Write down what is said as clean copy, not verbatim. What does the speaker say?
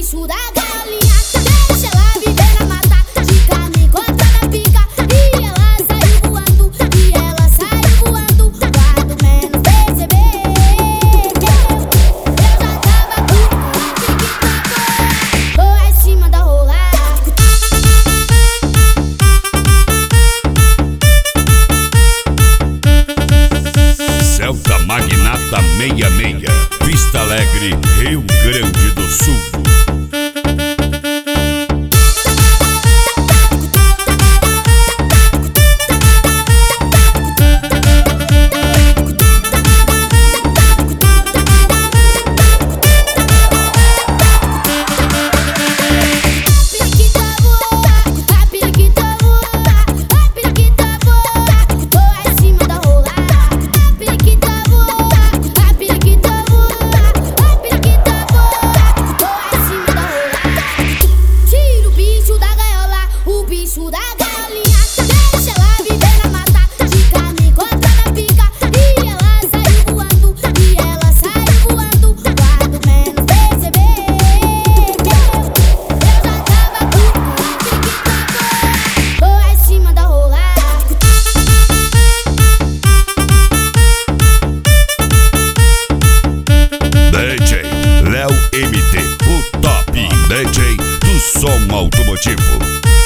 bicho da galinha. Deixa ela viver na mata, de carne cortada pica. E ela saiu voando, e ela saiu voando. Quando menos perceber, eu já tava com a tô em cima da rola. Celta Magnata 66, Vista Alegre, Rio Grande do Sul. Bicho da galinha, deixa ela viver na mata, de carne cortada pica. E ela saiu voando, e ela saiu voando. Quando menos perceber, eu já tava com tô em cima da rola. DJ Léo MT, o top DJ do som automotivo.